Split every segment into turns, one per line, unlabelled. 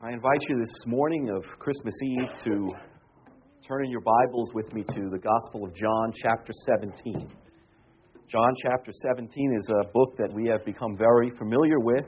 I invite you this morning of Christmas Eve to turn in your Bibles with me to the Gospel of John, chapter 17. John, chapter 17 is a book that we have become very familiar with.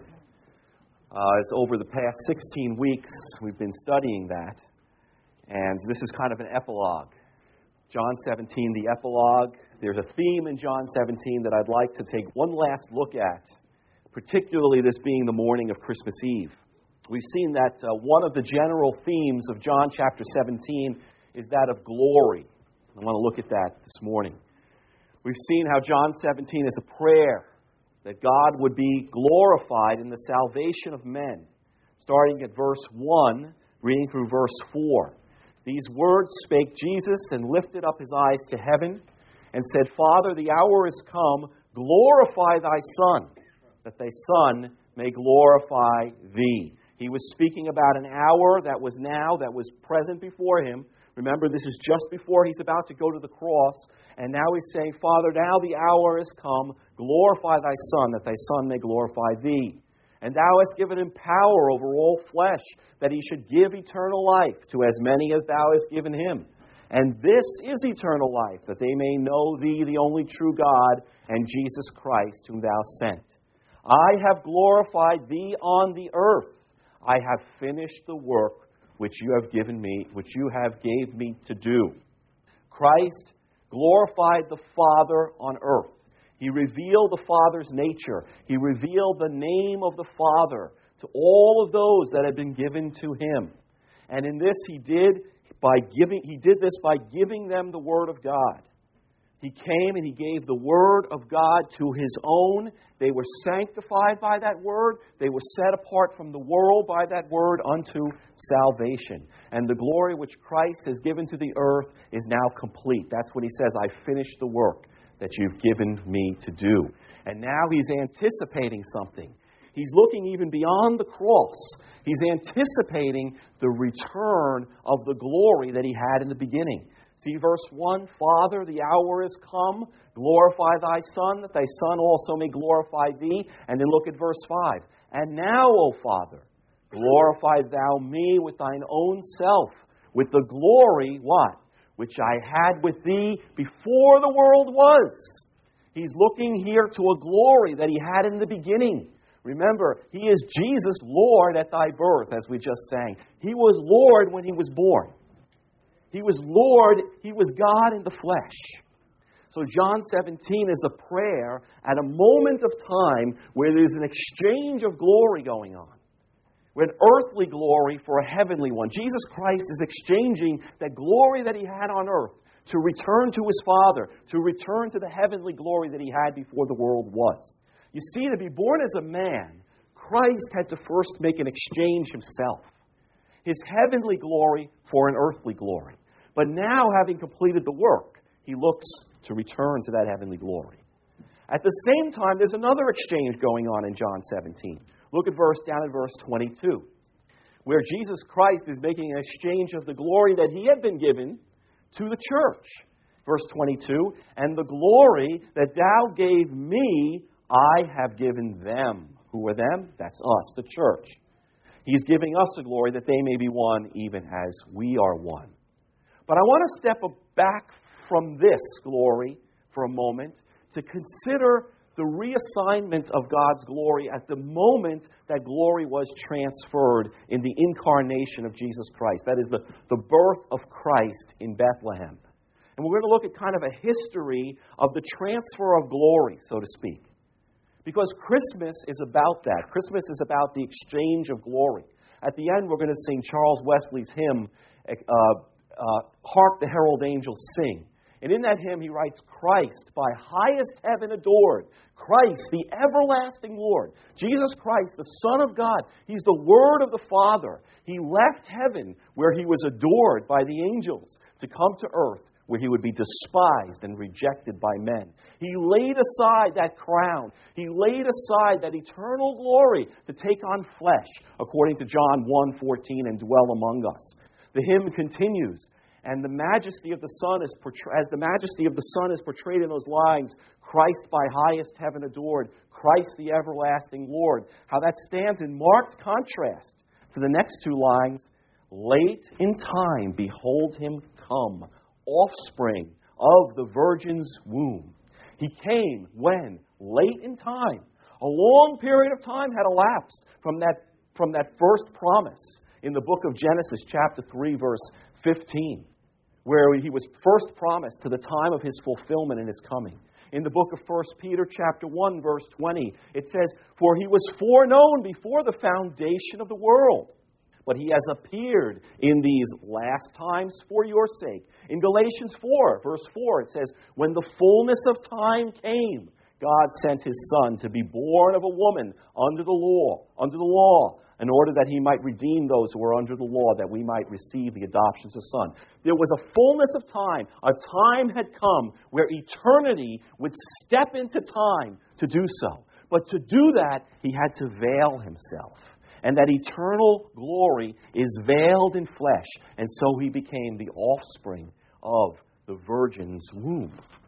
It's over the past 16 weeks we've been studying that, and this is kind of an epilogue. John 17, the epilogue. There's a theme in John 17 that I'd like to take one last look at, particularly this being the morning of Christmas Eve. We've seen that one of the general themes of John chapter 17 is that of glory. I want to look at that this morning. We've seen how John 17 is a prayer that God would be glorified in the salvation of men, starting at verse 1, reading through verse 4. These words spake Jesus and lifted up his eyes to heaven and said, Father, the hour is come, glorify thy Son, that thy Son may glorify thee. He was speaking about an hour that was now, that was present before him. Remember, this is just before he's about to go to the cross. And now he's saying, Father, now the hour is come. Glorify thy Son, that thy Son may glorify thee. And thou hast given him power over all flesh, that he should give eternal life to as many as thou hast given him. And this is eternal life, that they may know thee, the only true God, and Jesus Christ, whom thou sent. I have glorified thee on the earth. I have finished the work which you have given me, which you have gave me to do. Christ glorified the Father on earth. He revealed the Father's nature. He revealed the name of the Father to all of those that had been given to him. And in this he did this by giving them the Word of God. He came and he gave the Word of God to his own. They were sanctified by that Word. They were set apart from the world by that Word unto salvation. And the glory which Christ has given to the earth is now complete. That's when he says, I finished the work that you've given me to do. And now he's anticipating something. He's looking even beyond the cross. He's anticipating the return of the glory that he had in the beginning. See verse 1, Father, the hour is come, glorify thy Son, that thy Son also may glorify thee. And then look at verse 5. And now, O Father, glorify thou me with thine own self, with the glory, what? Which I had with thee before the world was. He's looking here to a glory that he had in the beginning. Remember, he is Jesus, Lord at thy birth, as we just sang. He was Lord when he was born. He was Lord, he was God in the flesh. So John 17 is a prayer at a moment of time where there's an exchange of glory going on. With earthly glory for a heavenly one. Jesus Christ is exchanging that glory that he had on earth to return to his Father, to return to the heavenly glory that he had before the world was. You see, to be born as a man, Christ had to first make an exchange himself. His heavenly glory for an earthly glory. But now, having completed the work, he looks to return to that heavenly glory. At the same time, there's another exchange going on in John 17. Look at down at verse 22, where Jesus Christ is making an exchange of the glory that he had been given to the church. Verse 22, and the glory that thou gave me, I have given them. Who are them? That's us, the church. He's giving us the glory that they may be one even as we are one. But I want to step back from this glory for a moment to consider the reassignment of God's glory at the moment that glory was transferred in the incarnation of Jesus Christ. That is the birth of Christ in Bethlehem. And we're going to look at kind of a history of the transfer of glory, so to speak. Because Christmas is about that. Christmas is about the exchange of glory. At the end, we're going to sing Charles Wesley's hymn, Hark the Herald Angels Sing. And in that hymn, he writes, Christ, by highest heaven adored. Christ, the everlasting Lord. Jesus Christ, the Son of God. He's the Word of the Father. He left heaven, where he was adored by the angels, to come to earth, where he would be despised and rejected by men. He laid aside that crown. He laid aside that eternal glory to take on flesh, according to John 1:14, and dwell among us. The hymn continues, and the majesty of the Son is as the majesty of the Son is portrayed in those lines, Christ by highest heaven adored, Christ the everlasting Lord. How that stands in marked contrast to the next two lines, late in time, behold him come, offspring of the virgin's womb. He came when? Late in time. A long period of time had elapsed from that first promise in the book of Genesis, chapter 3, verse 15, where he was first promised to the time of his fulfillment and his coming. In the book of 1 Peter, chapter 1, verse 20, it says, "For he was foreknown before the foundation of the world, but he has appeared in these last times for your sake." In Galatians 4, verse 4, it says, "When the fullness of time came, God sent his Son to be born of a woman under the law, in order that he might redeem those who were under the law, that we might receive the adoption as a son." There was a fullness of time. A time had come where eternity would step into time to do so. But to do that, he had to veil himself. And that eternal glory is veiled in flesh. And so he became the offspring of the virgin's womb.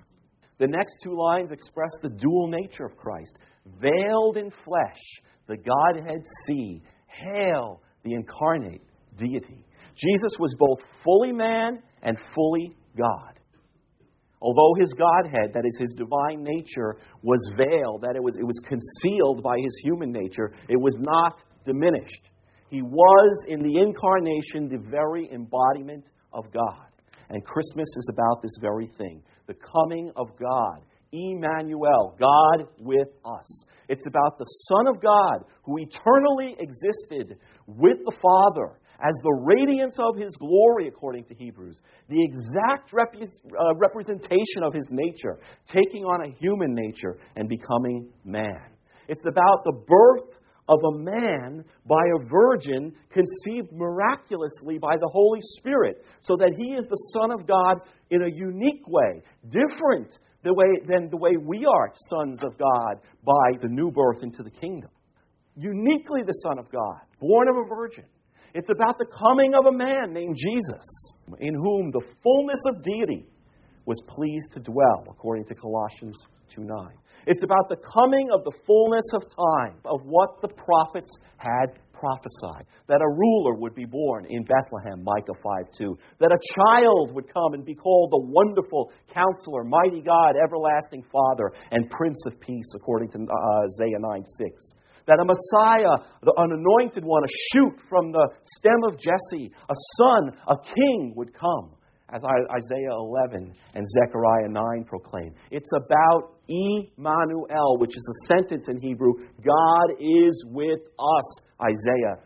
The next two lines express the dual nature of Christ. Veiled in flesh, the Godhead see. Hail the incarnate deity. Jesus was both fully man and fully God. Although his Godhead, that is his divine nature, was veiled, that it was concealed by his human nature, it was not diminished. He was, in the incarnation, the very embodiment of God. And Christmas is about this very thing, the coming of God. Emmanuel, God with us. It's about the Son of God who eternally existed with the Father as the radiance of his glory, according to Hebrews. The exact representation of his nature, taking on a human nature and becoming man. It's about the birth of a man by a virgin conceived miraculously by the Holy Spirit, so that he is the Son of God in a unique way, different than the way we are sons of God by the new birth into the kingdom. Uniquely the Son of God, born of a virgin. It's about the coming of a man named Jesus, in whom the fullness of deity was pleased to dwell, according to Colossians 2:9. It's about the coming of the fullness of time, of what the prophets had prophesied. That a ruler would be born in Bethlehem, Micah 5:2. That a child would come and be called the Wonderful Counselor, Mighty God, Everlasting Father, and Prince of Peace, according to Isaiah 9:6. That a Messiah, an anointed one, a shoot from the stem of Jesse, a son, a king would come, as Isaiah 11 and Zechariah 9 proclaim. It's about Emmanuel, which is a sentence in Hebrew, God is with us, Isaiah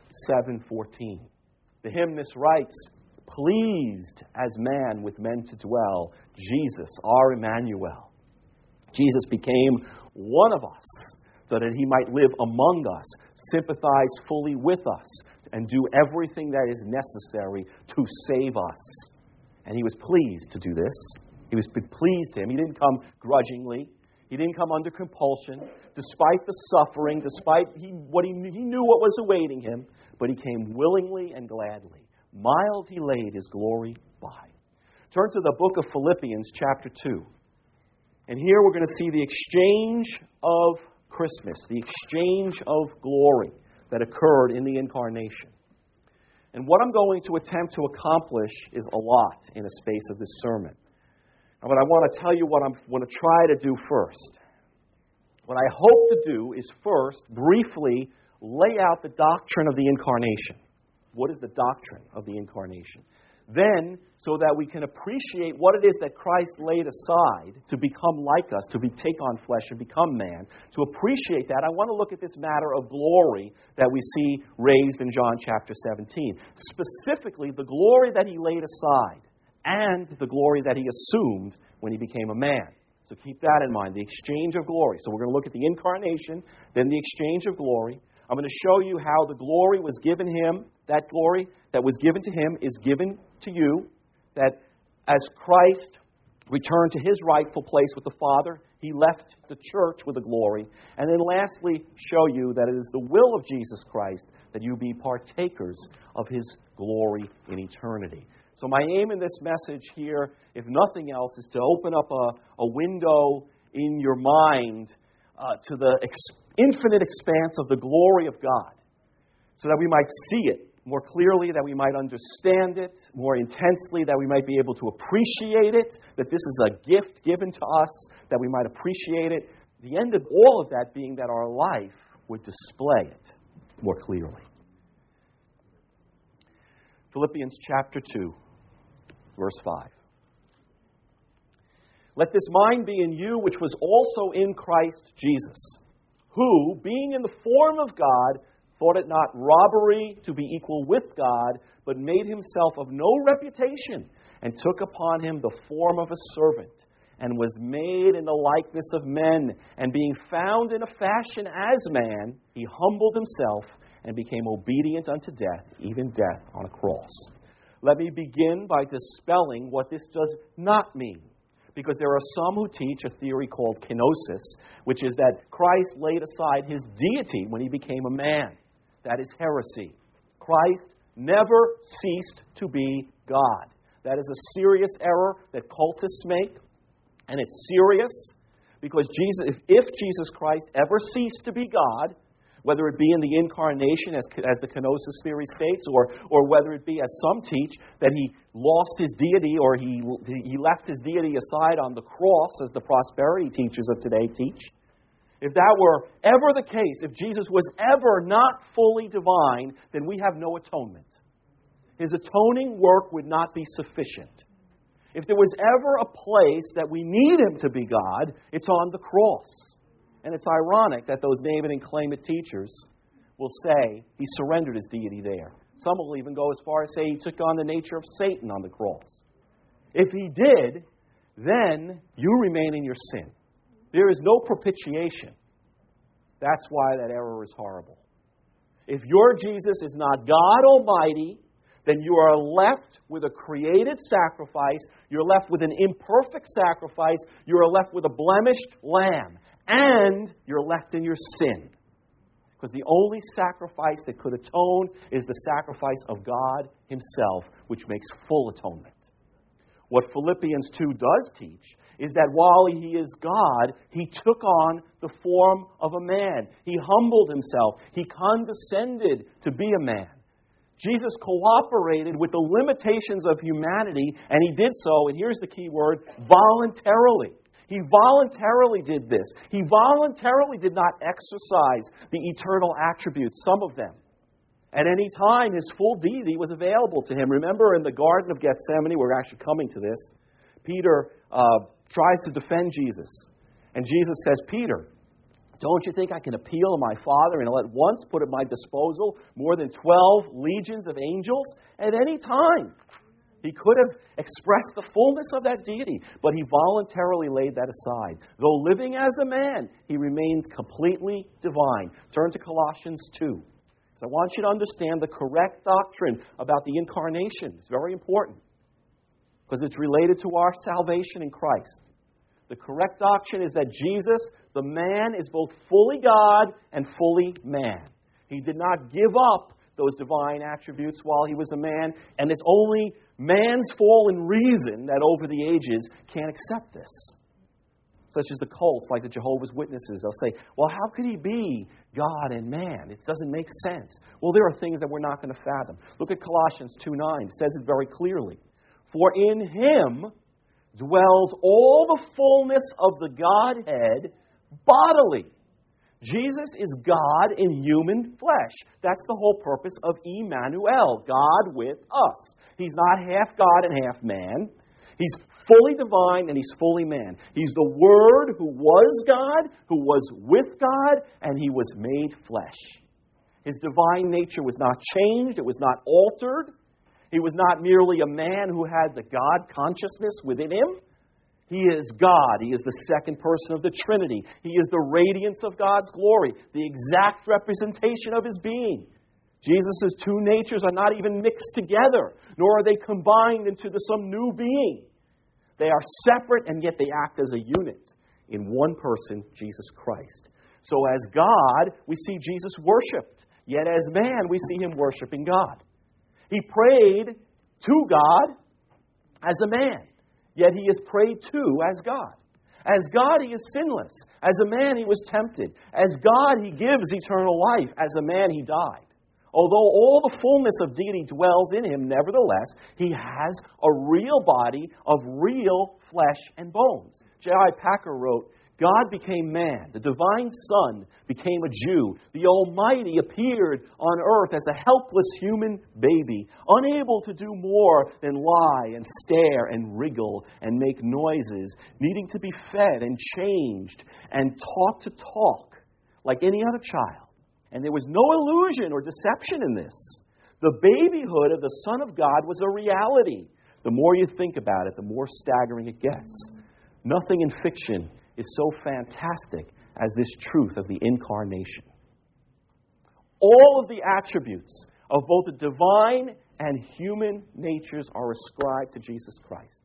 7:14. The hymnist writes, "Pleased as man with men to dwell, Jesus, our Emmanuel." Jesus became one of us, so that he might live among us, sympathize fully with us, and do everything that is necessary to save us. And he was pleased to do this. He was pleased to him. He didn't come grudgingly. He didn't come under compulsion, despite the suffering, despite he knew what was awaiting him, but he came willingly and gladly. Mild he laid his glory by. Turn to the book of Philippians, chapter 2. And here we're going to see the exchange of Christmas, the exchange of glory that occurred in the incarnation. And what I'm going to attempt to accomplish is a lot in a space of this sermon. But I want to tell you what I'm going to try to do first. What I hope to do is first briefly lay out the doctrine of the incarnation. What is the doctrine of the incarnation? Then, so that we can appreciate what it is that Christ laid aside to become like us, to take on flesh and become man, to appreciate that, I want to look at this matter of glory that we see raised in John chapter 17. Specifically, the glory that he laid aside and the glory that he assumed when he became a man. So keep that in mind, the exchange of glory. So we're going to look at the incarnation, then the exchange of glory. I'm going to show you how the glory was given him, that glory that was given to him is given to you, that as Christ returned to his rightful place with the Father, he left the church with a glory. And then lastly, show you that it is the will of Jesus Christ that you be partakers of his glory in eternity. So my aim in this message here, if nothing else, is to open up a window in your mind to the infinite expanse of the glory of God, so that we might see it more clearly, that we might understand it more intensely, that we might be able to appreciate it, that this is a gift given to us, that we might appreciate it. The end of all of that being that our life would display it more clearly. Philippians chapter 2, verse 5. Let this mind be in you, which was also in Christ Jesus, who, being in the form of God, thought it not robbery to be equal with God, but made himself of no reputation, and took upon him the form of a servant, and was made in the likeness of men. And being found in a fashion as man, he humbled himself and became obedient unto death, even death on a cross. Let me begin by dispelling what this does not mean. Because there are some who teach a theory called kenosis, which is that Christ laid aside his deity when he became a man. That is heresy. Christ never ceased to be God. That is a serious error that cultists make. And it's serious because if Jesus Christ ever ceased to be God, whether it be in the incarnation, as the kenosis theory states, or whether it be, as some teach, that he lost his deity or he left his deity aside on the cross, as the prosperity teachers of today teach. If that were ever the case, if Jesus was ever not fully divine, then we have no atonement. His atoning work would not be sufficient. If there was ever a place that we need him to be God, it's on the cross. And it's ironic that those name it and claim it teachers will say he surrendered his deity there. Some will even go as far as say he took on the nature of Satan on the cross. If he did, then you remain in your sin. There is no propitiation. That's why that error is horrible. If your Jesus is not God Almighty, then you are left with a created sacrifice. You're left with an imperfect sacrifice. You are left with a blemished lamb. And you're left in your sin. Because the only sacrifice that could atone is the sacrifice of God himself, which makes full atonement. What Philippians 2 does teach is that while he is God, he took on the form of a man. He humbled himself. He condescended to be a man. Jesus cooperated with the limitations of humanity, and he did so, and here's the key word, voluntarily. He voluntarily did this. He voluntarily did not exercise the eternal attributes, some of them. At any time, his full deity was available to him. Remember in the Garden of Gethsemane, we're actually coming to this, Peter tries to defend Jesus. And Jesus says, Peter, don't you think I can appeal to my Father and he'll at once put at my disposal more than 12 legions of angels at any time? He could have expressed the fullness of that deity, but he voluntarily laid that aside. Though living as a man, he remained completely divine. Turn to Colossians 2. So I want you to understand the correct doctrine about the incarnation. It's very important because it's related to our salvation in Christ. The correct doctrine is that Jesus, the man, is both fully God and fully man. He did not give up those divine attributes while he was a man, and it's only man's fallen reason that over the ages can't accept this. Such as the cults, like the Jehovah's Witnesses, they'll say, well, how could he be God and man? It doesn't make sense. Well, there are things that we're not going to fathom. Look at Colossians 2:9. It says it very clearly. For in him dwells all the fullness of the Godhead bodily. Jesus is God in human flesh. That's the whole purpose of Emmanuel, God with us. He's not half God and half man. He's fully divine and he's fully man. He's the Word who was God, who was with God, and he was made flesh. His divine nature was not changed. It was not altered. He was not merely a man who had the God consciousness within him. He is God. He is the second person of the Trinity. He is the radiance of God's glory, the exact representation of his being. Jesus' two natures are not even mixed together, nor are they combined into some new being. They are separate, and yet they act as a unit in one person, Jesus Christ. So as God, we see Jesus worshipped. Yet as man, we see him worshiping God. He prayed to God as a man. Yet he is prayed to as God. As God, he is sinless. As a man, he was tempted. As God, he gives eternal life. As a man, he died. Although all the fullness of deity dwells in him, nevertheless, he has a real body of real flesh and bones. J.I. Packer wrote, God became man. The divine Son became a Jew. The Almighty appeared on earth as a helpless human baby, unable to do more than lie and stare and wriggle and make noises, needing to be fed and changed and taught to talk like any other child. And there was no illusion or deception in this. The babyhood of the Son of God was a reality. The more you think about it, the more staggering it gets. Nothing in fiction is so fantastic as this truth of the incarnation. All of the attributes of both the divine and human natures are ascribed to Jesus Christ.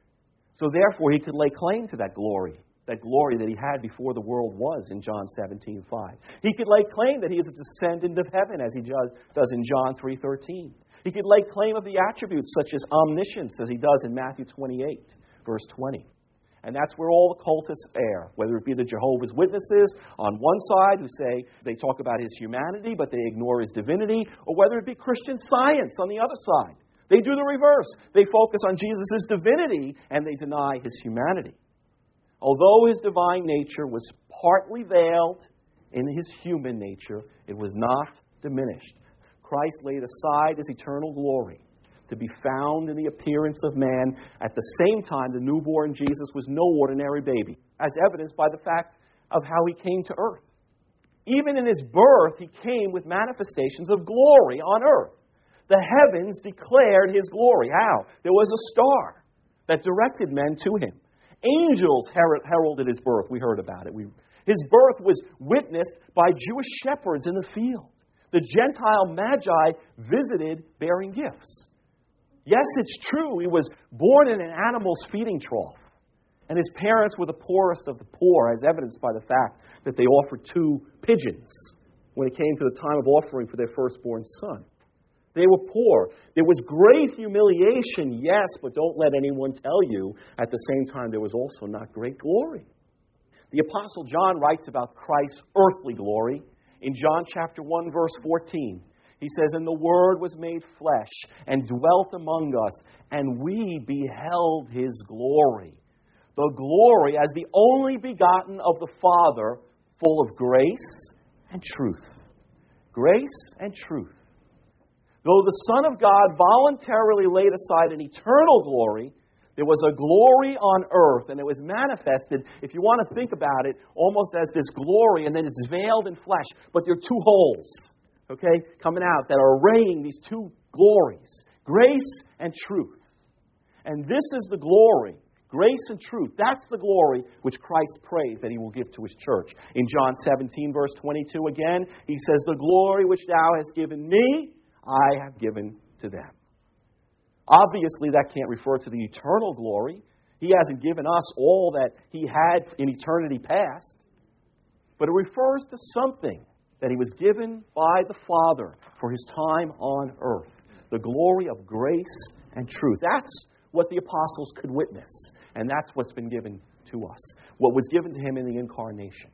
So therefore, he could lay claim to that glory that he had before the world was in John 17:5. He could lay claim that he is a descendant of heaven, as he does in John 3:13. He could lay claim of the attributes such as omniscience, as he does in Matthew 28, verse 20. And that's where all the cultists err, whether it be the Jehovah's Witnesses on one side who say they talk about his humanity, but they ignore his divinity, or whether it be Christian Science on the other side. They do the reverse. They focus on Jesus' divinity and they deny his humanity. Although his divine nature was partly veiled in his human nature, it was not diminished. Christ laid aside his eternal glory to be found in the appearance of man. At the same time, the newborn Jesus was no ordinary baby, as evidenced by the fact of how he came to earth. Even in his birth, he came with manifestations of glory on earth. The heavens declared his glory. How? There was a star that directed men to him. Angels heralded his birth. We heard about it. His birth was witnessed by Jewish shepherds in the field. The Gentile magi visited bearing gifts. Yes, it's true, he was born in an animal's feeding trough. And his parents were the poorest of the poor, as evidenced by the fact that they offered 2 pigeons when it came to the time of offering for their firstborn son. They were poor. There was great humiliation, yes, but don't let anyone tell you at the same time there was also not great glory. The Apostle John writes about Christ's earthly glory in John chapter 1, verse 14. He says, "And the Word was made flesh and dwelt among us, and we beheld His glory. The glory as the only begotten of the Father, full of grace and truth." Grace and truth. Though the Son of God voluntarily laid aside an eternal glory, there was a glory on earth, and it was manifested, if you want to think about it, almost as this glory, and then it's veiled in flesh, but there are 2 holes, okay, coming out that are arraying these 2 glories, grace and truth. And this is the glory, grace and truth. That's the glory which Christ prays that He will give to His church. In John 17, verse 22 again, He says, "The glory which Thou hast given me, I have given to them." Obviously, that can't refer to the eternal glory. He hasn't given us all that He had in eternity past. But it refers to something that He was given by the Father for His time on earth. The glory of grace and truth. That's what the apostles could witness. And that's what's been given to us. What was given to Him in the incarnation.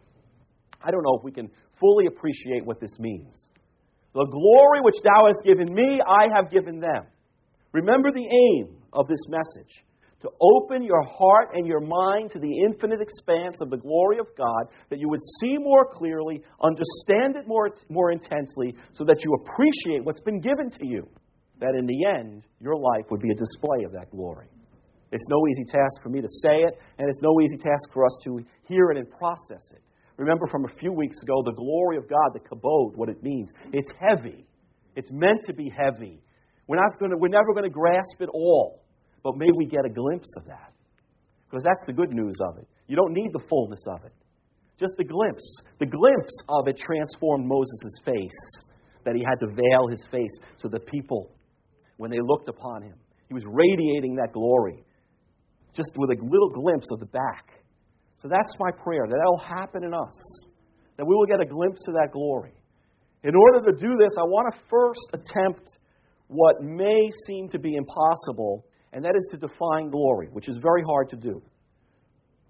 I don't know if we can fully appreciate what this means. The glory which Thou hast given me, I have given them. Remember the aim of this message. To open your heart and your mind to the infinite expanse of the glory of God, that you would see more clearly, understand it more intensely, so that you appreciate what's been given to you. That in the end, your life would be a display of that glory. It's no easy task for me to say it, and it's no easy task for us to hear it and process it. Remember from a few weeks ago, the glory of God, the kabod, what it means. It's heavy. It's meant to be heavy. We're never going to grasp it all. But may we get a glimpse of that. Because that's the good news of it. You don't need the fullness of it. Just the glimpse. The glimpse of it transformed Moses' face. That he had to veil his face so that people, when they looked upon him, he was radiating that glory. Just with a little glimpse of the back. So that's my prayer, that will happen in us, that we will get a glimpse of that glory. In order to do this, I want to first attempt what may seem to be impossible, and that is to define glory, which is very hard to do.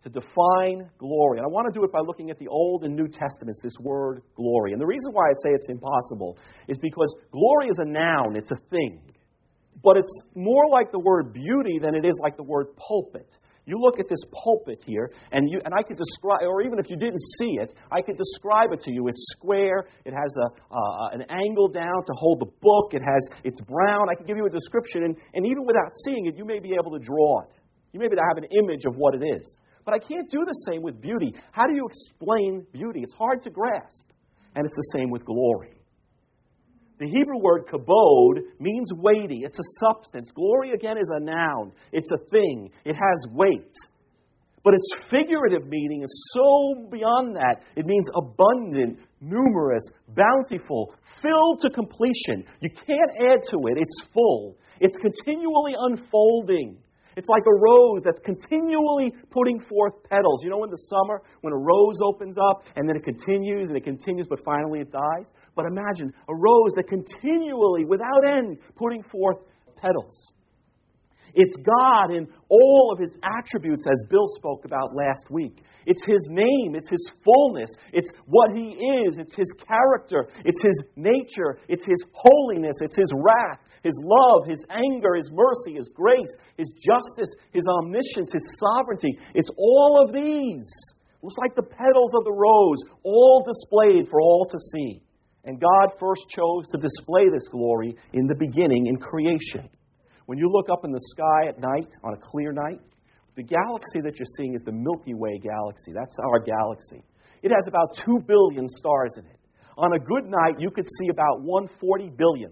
to define glory. And I want to do it by looking at the Old and New Testaments, this word glory. And the reason why I say it's impossible is because glory is a noun, it's a thing. But it's more like the word beauty than it is like the word pulpit. You look at this pulpit here, and I could describe, or even if you didn't see it, I could describe it to you. It's square. It has an angle down to hold the book. It's brown. I could give you a description, and even without seeing it, you may be able to draw it. You may be able to have an image of what it is. But I can't do the same with beauty. How do you explain beauty? It's hard to grasp. And it's the same with glory. The Hebrew word kabod means weighty. It's a substance. Glory, again, is a noun. It's a thing. It has weight. But its figurative meaning is so beyond that. It means abundant, numerous, bountiful, filled to completion. You can't add to it. It's full. It's continually unfolding. It's like a rose that's continually putting forth petals. You know, in the summer, when a rose opens up, and then it continues, but finally it dies? But imagine a rose that continually, without end, putting forth petals. It's God in all of His attributes, as Bill spoke about last week. It's His name. It's His fullness. It's what He is. It's His character. It's His nature. It's His holiness. It's His wrath, His love, His anger, His mercy, His grace, His justice, His omniscience, His sovereignty. It's all of these. It's like the petals of the rose, all displayed for all to see. And God first chose to display this glory in the beginning, in creation. When you look up in the sky at night, on a clear night, the galaxy that you're seeing is the Milky Way galaxy. That's our galaxy. It has about 2 billion stars in it. On a good night, you could see about 140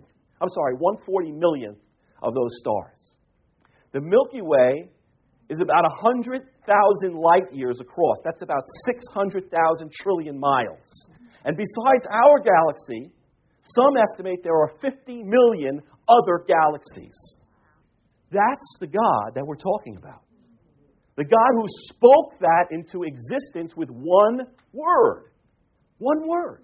millionth of those stars. The Milky Way is about 100,000 light years across. That's about 600,000 trillion miles. And besides our galaxy, some estimate there are 50 million other galaxies. That's the God that we're talking about. The God who spoke that into existence with one word. One word.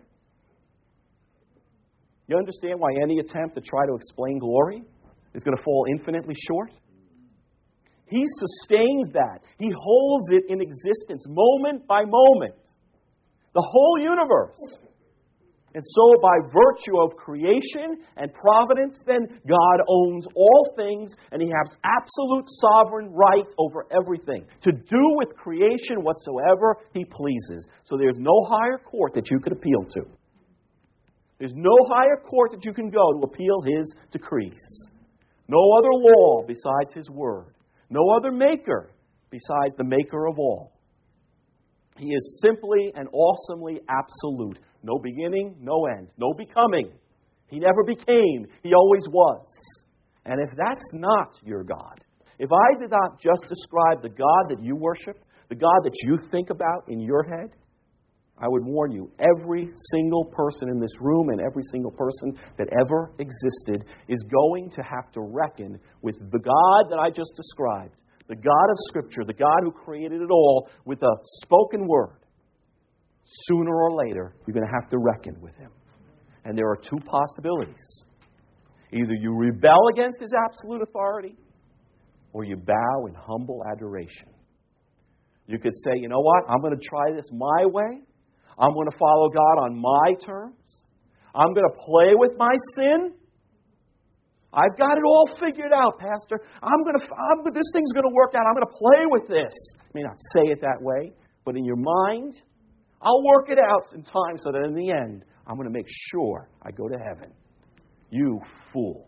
You understand why any attempt to try to explain glory is going to fall infinitely short? He sustains that. He holds it in existence moment by moment. The whole universe. And so by virtue of creation and providence, then God owns all things and He has absolute sovereign right over everything to do with creation whatsoever He pleases. So there's no higher court that you could appeal to. There's no higher court that you can go to appeal His decrees. No other law besides His word. No other maker besides the maker of all. He is simply and awesomely absolute. No beginning, no end. No becoming. He never became. He always was. And if that's not your God, if I did not just describe the God that you worship, the God that you think about in your head, I would warn you, every single person in this room and every single person that ever existed is going to have to reckon with the God that I just described, the God of Scripture, the God who created it all with a spoken word. Sooner or later, you're going to have to reckon with Him. And there are two possibilities. Either you rebel against His absolute authority, or you bow in humble adoration. You could say, you know what, I'm going to try this my way. I'm going to follow God on my terms. I'm going to play with my sin. I've got it all figured out, Pastor. This thing's going to work out. I'm going to play with this. You may not say it that way, but in your mind, I'll work it out in time so that in the end, I'm going to make sure I go to heaven. You fool.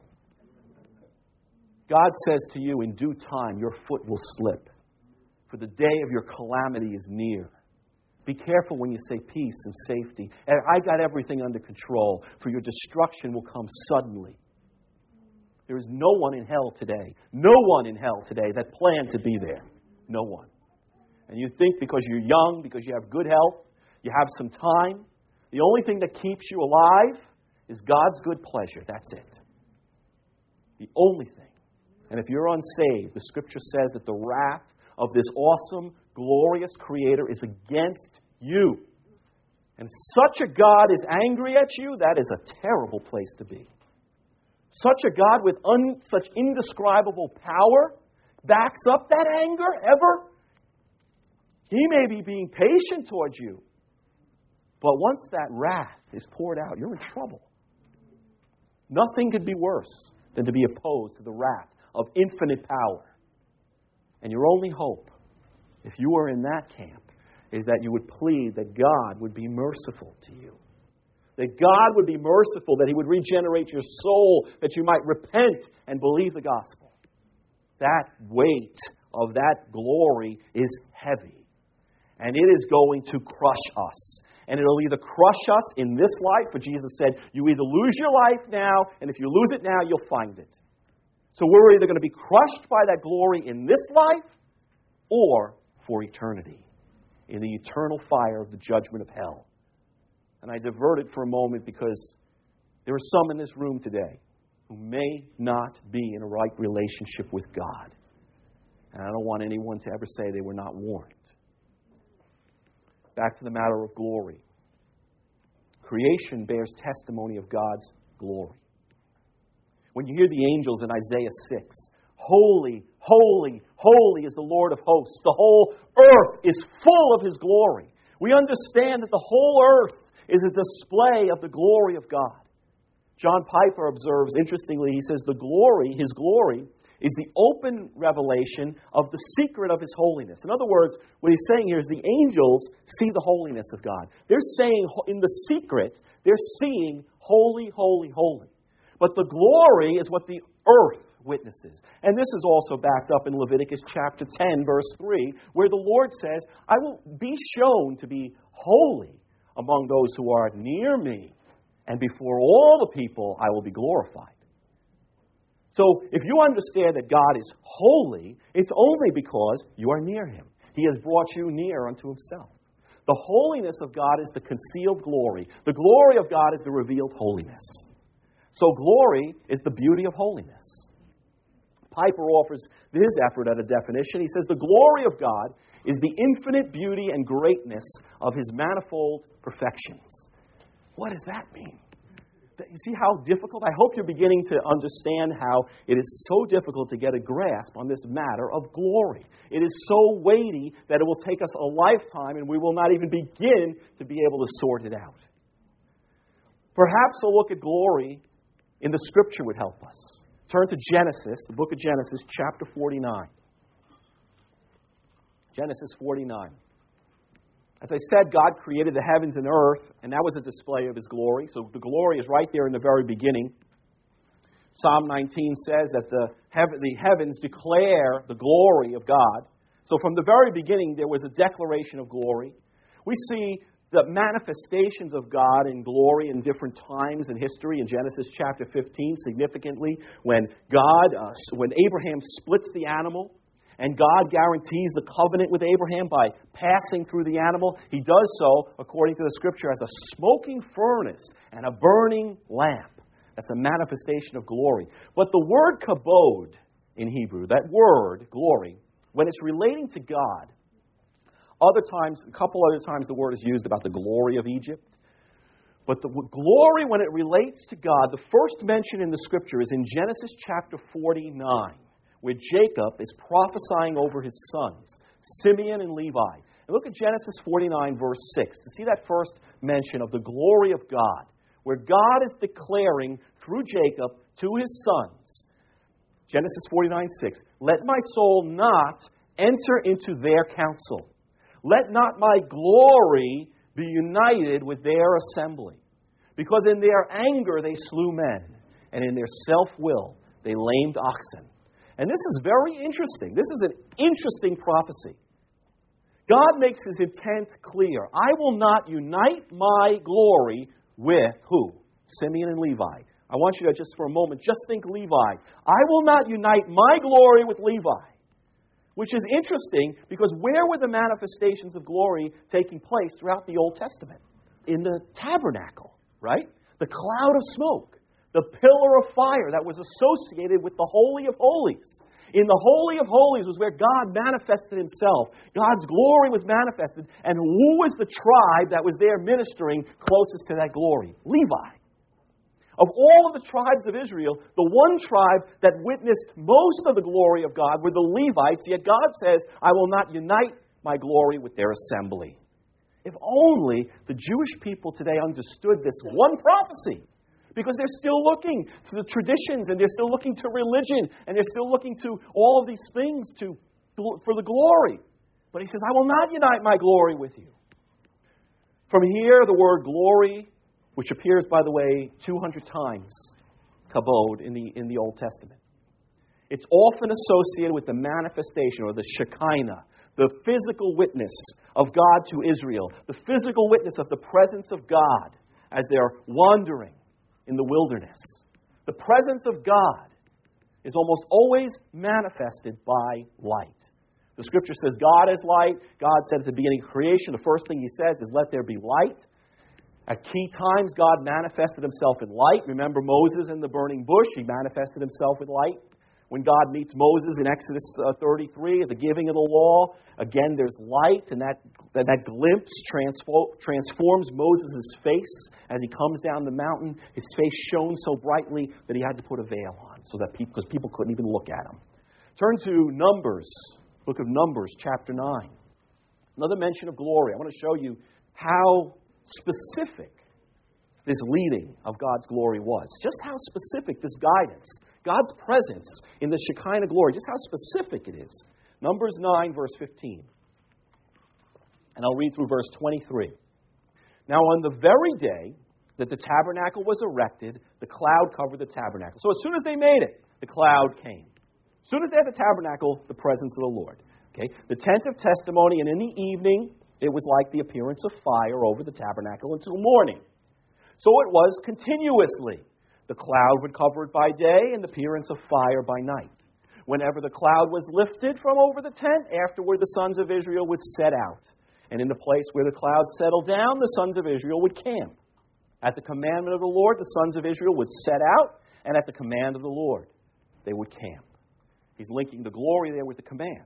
God says to you, in due time, your foot will slip, for the day of your calamity is near. Be careful when you say peace and safety. And I got everything under control, for your destruction will come suddenly. There is no one in hell today that planned to be there. No one. And you think because you're young, because you have good health, you have some time, the only thing that keeps you alive is God's good pleasure. That's it. The only thing. And if you're unsaved, the Scripture says that the wrath of this awesome, glorious Creator is against you. And such a God is angry at you, that is a terrible place to be. Such a God with such indescribable power backs up that anger ever? He may be being patient towards you. But once that wrath is poured out, you're in trouble. Nothing could be worse than to be opposed to the wrath of infinite power. And your only hope, if you are in that camp, is that you would plead that God would be merciful to you. That God would be merciful, that He would regenerate your soul, that you might repent and believe the gospel. That weight of that glory is heavy. And it is going to crush us. And it'll either crush us in this life, for Jesus said, you either lose your life now, and if you lose it now, you'll find it. So we're either going to be crushed by that glory in this life, or for eternity, in the eternal fire of the judgment of hell. And I diverted for a moment because there are some in this room today who may not be in a right relationship with God. And I don't want anyone to ever say they were not warned. Back to the matter of glory. Creation bears testimony of God's glory. When you hear the angels in Isaiah 6, holy, holy, holy is the Lord of hosts. The whole earth is full of His glory. We understand that the whole earth is a display of the glory of God. John Piper observes, interestingly, he says, His glory, is the open revelation of the secret of His holiness. In other words, what he's saying here is the angels see the holiness of God. They're saying in the secret, they're seeing holy, holy, holy. But the glory is what the earth witnesses. And this is also backed up in Leviticus chapter 10, verse 3, where the Lord says, I will be shown to be holy among those who are near me, and before all the people I will be glorified. So if you understand that God is holy, it's only because you are near Him. He has brought you near unto Himself. The holiness of God is the concealed glory. The glory of God is the revealed holiness. So glory is the beauty of holiness. Piper offers his effort at a definition. He says the glory of God is the infinite beauty and greatness of His manifold perfections. What does that mean? You see how difficult? I hope you're beginning to understand how it is so difficult to get a grasp on this matter of glory. It is so weighty that it will take us a lifetime and we will not even begin to be able to sort it out. Perhaps a look at glory in the Scripture would help us. Turn to Genesis, the book of Genesis, chapter 49. Genesis 49. As I said, God created the heavens and earth, and that was a display of His glory. So the glory is right there in the very beginning. Psalm 19 says that the heavens declare the glory of God. So from the very beginning, there was a declaration of glory. We see the manifestations of God in glory in different times in history. In Genesis chapter 15, significantly, when Abraham splits the animal, and God guarantees the covenant with Abraham by passing through the animal. He does so, according to the Scripture, as a smoking furnace and a burning lamp. That's a manifestation of glory. But the word kabod in Hebrew, that word, glory, when it's relating to God, a couple other times the word is used about the glory of Egypt. But the glory, when it relates to God, the first mention in the Scripture is in Genesis chapter 49. Where Jacob is prophesying over his sons, Simeon and Levi. And look at Genesis 49, verse 6, to see that first mention of the glory of God, where God is declaring through Jacob to his sons, Genesis 49, 6, let my soul not enter into their counsel. Let not my glory be united with their assembly. Because in their anger they slew men, and in their self-will they lamed oxen. And this is very interesting. This is an interesting prophecy. God makes His intent clear. I will not unite my glory with who? Simeon and Levi. I want you to just for a moment, just think Levi. I will not unite my glory with Levi. Which is interesting because where were the manifestations of glory taking place throughout the Old Testament? In the tabernacle, right? The cloud of smoke. The pillar of fire that was associated with the Holy of Holies. In the Holy of Holies was where God manifested Himself. God's glory was manifested. And who was the tribe that was there ministering closest to that glory? Levi. Of all of the tribes of Israel, the one tribe that witnessed most of the glory of God were the Levites. Yet God says, I will not unite my glory with their assembly. If only the Jewish people today understood this one prophecy. Because they're still looking to the traditions, and they're still looking to religion, and they're still looking to all of these things for the glory. But he says, I will not unite my glory with you. From here, the word glory, which appears, by the way, 200 times, kabod, in the Old Testament. It's often associated with the manifestation, or the Shekinah, the physical witness of God to Israel, the physical witness of the presence of God as they're wandering in the wilderness. The presence of God is almost always manifested by light. The Scripture says God is light. God said at the beginning of creation, the first thing He says is, let there be light. At key times, God manifested Himself in light. Remember Moses in the burning bush? He manifested Himself with light. When God meets Moses in Exodus 33 at the giving of the law, again there's light, and that glimpse transforms Moses' face as he comes down the mountain. His face shone so brightly that he had to put a veil on, because people couldn't even look at him. Turn to Numbers, book of Numbers, chapter 9. Another mention of glory. I want to show you how specific this leading of God's glory was. Just how specific this guidance, God's presence in the Shekinah glory, just how specific it is. Numbers 9, verse 15. And I'll read through verse 23. Now on the very day that the tabernacle was erected, the cloud covered the tabernacle. So as soon as they made it, the cloud came. As soon as they had the tabernacle, the presence of the Lord. Okay? The tent of testimony, and in the evening, it was like the appearance of fire over the tabernacle until morning. So it was continuously. The cloud would cover it by day and the appearance of fire by night. Whenever the cloud was lifted from over the tent, afterward the sons of Israel would set out. And in the place where the cloud settled down, the sons of Israel would camp. At the commandment of the Lord, the sons of Israel would set out, and at the command of the Lord, they would camp. He's linking the glory there with the command.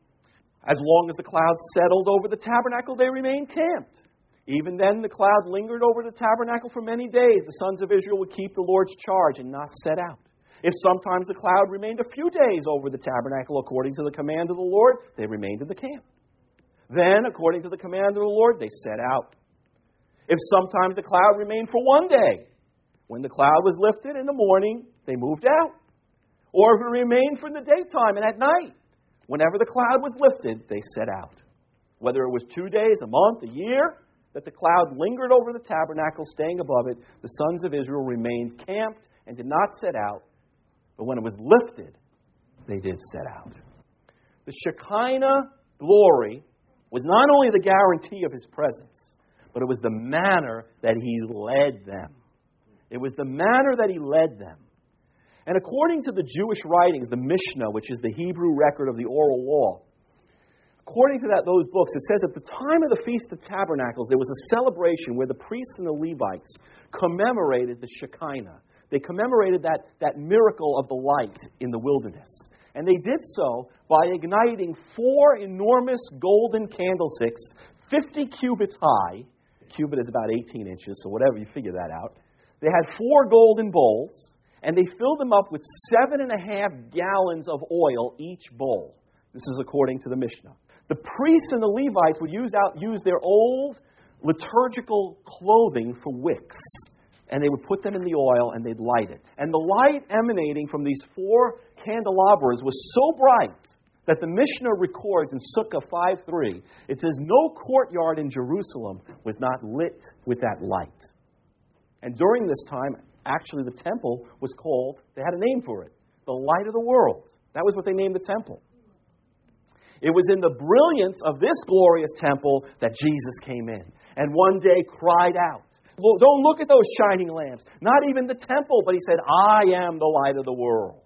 As long as the cloud settled over the tabernacle, they remained camped. Even then, the cloud lingered over the tabernacle for many days. The sons of Israel would keep the Lord's charge and not set out. If sometimes the cloud remained a few days over the tabernacle according to the command of the Lord, they remained in the camp. Then, according to the command of the Lord, they set out. If sometimes the cloud remained for one day, when the cloud was lifted in the morning, they moved out. Or if it remained for the daytime and at night, whenever the cloud was lifted, they set out. Whether it was 2 days, a month, a year, that the cloud lingered over the tabernacle, staying above it, the sons of Israel remained camped and did not set out. But when it was lifted, they did set out. The Shekinah glory was not only the guarantee of His presence, but it was the manner that He led them. It was the manner that He led them. And according to the Jewish writings, the Mishnah, which is the Hebrew record of the oral law, according to those books, it says at the time of the Feast of Tabernacles, there was a celebration where the priests and the Levites commemorated the Shekinah. They commemorated that miracle of the light in the wilderness. And they did so by igniting 4 enormous golden candlesticks, 50 cubits high. A cubit is about 18 inches, so whatever, you figure that out. They had 4 golden bowls, and they filled them up with 7.5 gallons of oil each bowl. This is according to the Mishnah. The priests and the Levites would use their old liturgical clothing for wicks, and they would put them in the oil and they'd light it. And the light emanating from these 4 candelabras was so bright that the Mishnah records in Sukkah 5:3, it says, no courtyard in Jerusalem was not lit with that light. And during this time, actually the temple was called, they had a name for it, the light of the world. That was what they named the temple. It was in the brilliance of this glorious temple that Jesus came in and one day cried out, don't look at those shining lamps, not even the temple, but He said, I am the light of the world.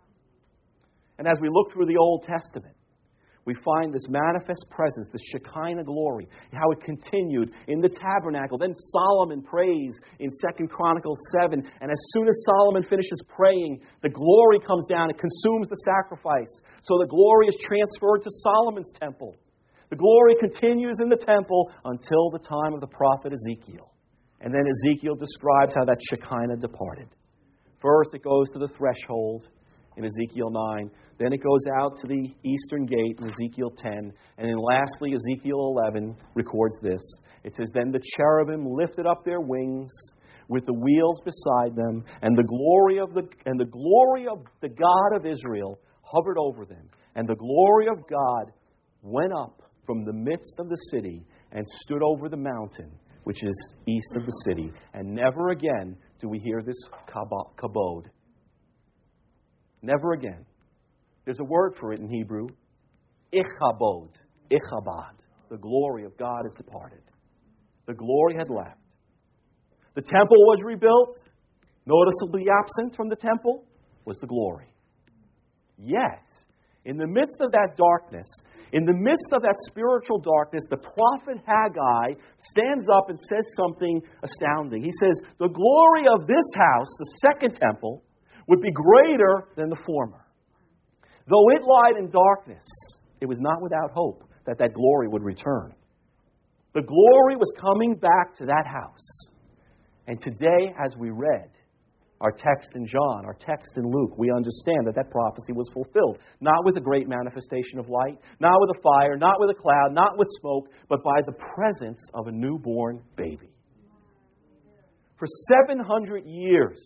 And as we look through the Old Testament, we find this manifest presence, the Shekinah glory, how it continued in the tabernacle. Then Solomon prays in 2 Chronicles 7. And as soon as Solomon finishes praying, the glory comes down. It consumes the sacrifice. So the glory is transferred to Solomon's temple. The glory continues in the temple until the time of the prophet Ezekiel. And then Ezekiel describes how that Shekinah departed. First, it goes to the threshold. in Ezekiel 9. Then it goes out to the eastern gate in Ezekiel 10. And then lastly, Ezekiel 11 records this. It says, "Then the cherubim lifted up their wings with the wheels beside them, and the glory of the God of Israel hovered over them. And the glory of God went up from the midst of the city and stood over the mountain, which is east of the city." And never again do we hear this kabod. Never again. There's a word for it in Hebrew. Ichabod. Ichabod. The glory of God is departed. The glory had left. The temple was rebuilt. Noticeably absent from the temple was the glory. Yet, in the midst of that darkness, in the midst of that spiritual darkness, the prophet Haggai stands up and says something astounding. He says, the glory of this house, the second temple, would be greater than the former. Though it lied in darkness, it was not without hope that that glory would return. The glory was coming back to that house. And today, as we read our text in John, our text in Luke, we understand that that prophecy was fulfilled. Not with a great manifestation of light, not with a fire, not with a cloud, not with smoke, but by the presence of a newborn baby. For 700 years,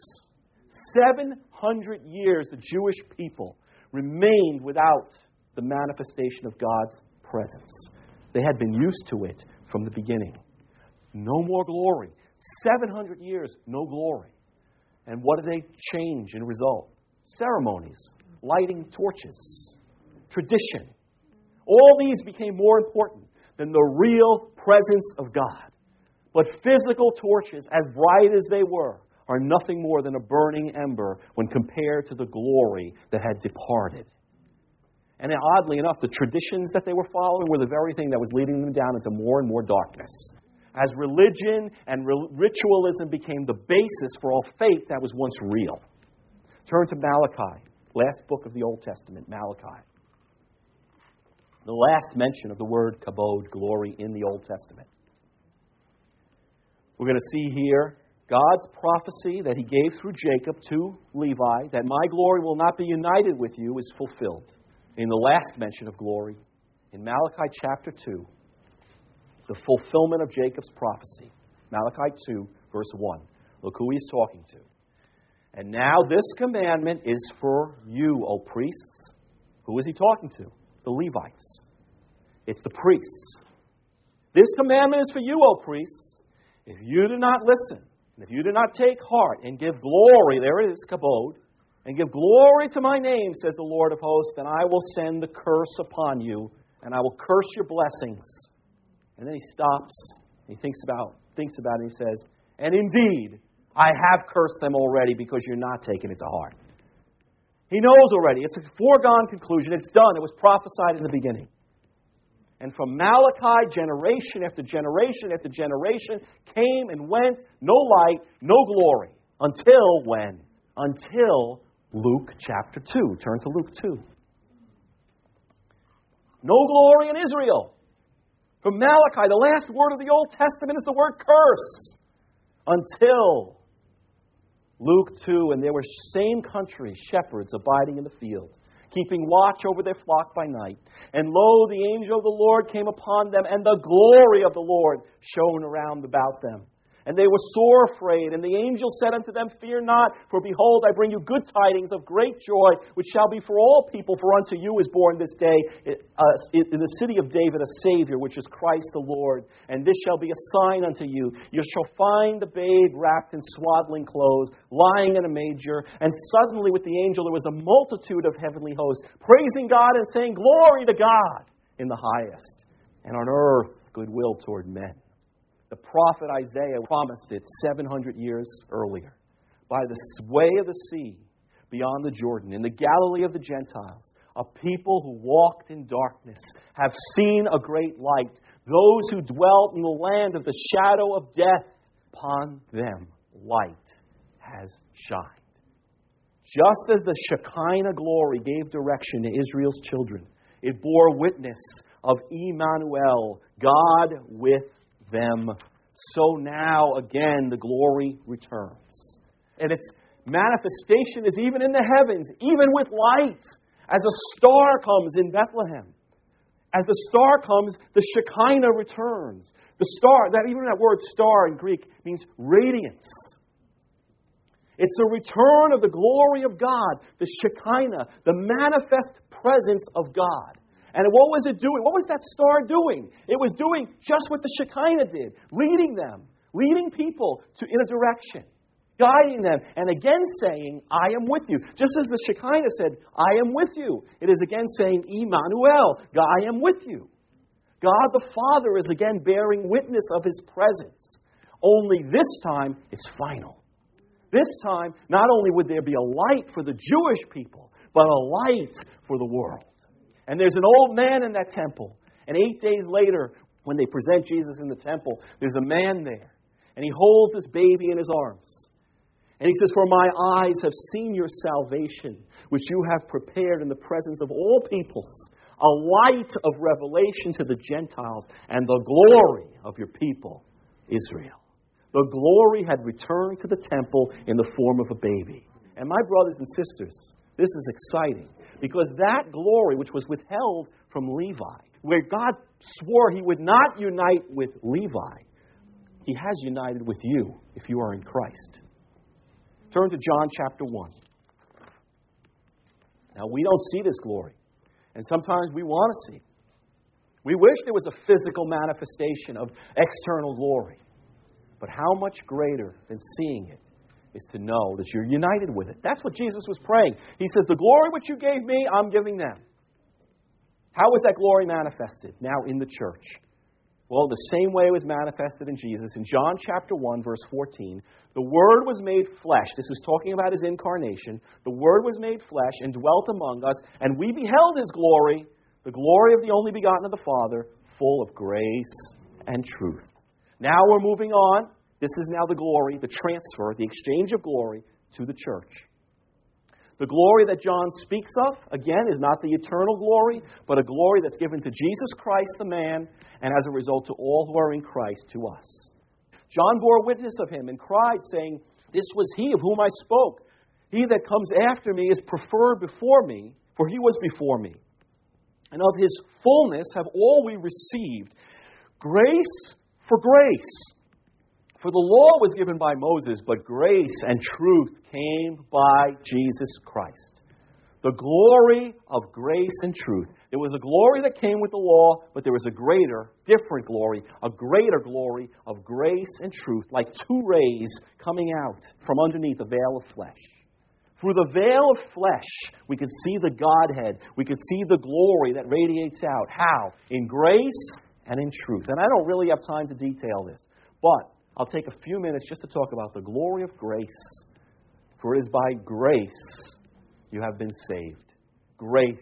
the Jewish people remained without the manifestation of God's presence. They had been used to it from the beginning. No more glory. 700 years, no glory. And what do they change in result? Ceremonies, lighting torches, tradition. All these became more important than the real presence of God. But physical torches, as bright as they were, are nothing more than a burning ember when compared to the glory that had departed. And oddly enough, the traditions that they were following were the very thing that was leading them down into more and more darkness. As religion and ritualism became the basis for all faith that was once real. Turn to Malachi, last book of the Old Testament, Malachi. The last mention of the word kabod, glory, in the Old Testament. We're going to see here God's prophecy that He gave through Jacob to Levi, that my glory will not be united with you, is fulfilled in the last mention of glory in Malachi chapter 2. The fulfillment of Jacob's prophecy. Malachi 2, verse 1. Look who he's talking to. "And now this commandment is for you, O priests." Who is he talking to? The Levites. It's the priests. "This commandment is for you, O priests. If you do not listen, and if you do not take heart and give glory," there it is, kabod, "and give glory to my name, says the Lord of hosts, then I will send the curse upon you, and I will curse your blessings." And then he stops, and he thinks about it, and he says, "And indeed, I have cursed them already because you're not taking it to heart." He knows already. It's a foregone conclusion. It's done. It was prophesied in the beginning. And from Malachi, generation after generation after generation came and went, no light, no glory. Until when? Until Luke chapter 2. Turn to Luke 2. No glory in Israel. From Malachi, the last word of the Old Testament is the word curse. Until Luke 2, and there were same country shepherds abiding in the field, keeping watch over their flock by night. And lo, the angel of the Lord came upon them, and the glory of the Lord shone around about them. And they were sore afraid. And the angel said unto them, "Fear not, for behold, I bring you good tidings of great joy, which shall be for all people. For unto you is born this day in the city of David a Savior, which is Christ the Lord. And this shall be a sign unto you. You shall find the babe wrapped in swaddling clothes, lying in a manger." And suddenly with the angel there was a multitude of heavenly hosts, praising God and saying, "Glory to God in the highest, and on earth goodwill toward men." The prophet Isaiah promised it 700 years earlier. By the way of the sea, beyond the Jordan, in the Galilee of the Gentiles, a people who walked in darkness have seen a great light. Those who dwelt in the land of the shadow of death, upon them light has shined. Just as the Shekinah glory gave direction to Israel's children, it bore witness of Emmanuel, God with them. So now again the glory returns. And it's Manifestation is even in the heavens, even with light. As a star comes in Bethlehem. As the star comes, the Shekinah returns. The star, even that word star in Greek means radiance. It's a return of the glory of God, the Shekinah, the manifest presence of God. And what was it doing? What was that star doing? It was doing just what the Shekinah did, leading them, leading people in a direction, guiding them, and again saying, I am with you. Just as the Shekinah said, I am with you. It is again saying, Emmanuel, God, I am with you. God the Father is again bearing witness of His presence. Only this time, it's final. This time, not only would there be a light for the Jewish people, but a light for the world. And there's an old man in that temple. And 8 days later, when they present Jesus in the temple, there's a man there. And he holds this baby in his arms. And he says, for my eyes have seen your salvation, which you have prepared in the presence of all peoples, a light of revelation to the Gentiles and the glory of your people, Israel. The glory had returned to the temple in the form of a baby. And my brothers and sisters, this is exciting because that glory, which was withheld from Levi, where God swore He would not unite with Levi, He has united with you if you are in Christ. Turn to John chapter 1. Now, we don't see this glory, and sometimes we want to see. We wish there was a physical manifestation of external glory. But how much greater than seeing it is to know that you're united with it. That's what Jesus was praying. He says, the glory which you gave me, I'm giving them. How was that glory manifested? Now in the church. Well, the same way it was manifested in Jesus. In John chapter 1, verse 14, the Word was made flesh. This is talking about His incarnation. The Word was made flesh and dwelt among us, and we beheld His glory, the glory of the only begotten of the Father, full of grace and truth. Now we're moving on. This is now the glory, the transfer, the exchange of glory to the church. The glory that John speaks of, again, is not the eternal glory, but a glory that's given to Jesus Christ the man, and as a result to all who are in Christ, to us. John bore witness of Him and cried, saying, this was He of whom I spoke. He that comes after me is preferred before me, for He was before me. And of His fullness have all we received, grace for grace. For the law was given by Moses, but grace and truth came by Jesus Christ. The glory of grace and truth. There was a glory that came with the law, but there was a greater, different glory, a greater glory of grace and truth, like two rays coming out from underneath a veil of flesh. Through the veil of flesh, we could see the Godhead. We could see the glory that radiates out. How? In grace and in truth. And I don't really have time to detail this, but I'll take a few minutes just to talk about the glory of grace. For it is by grace you have been saved. Grace.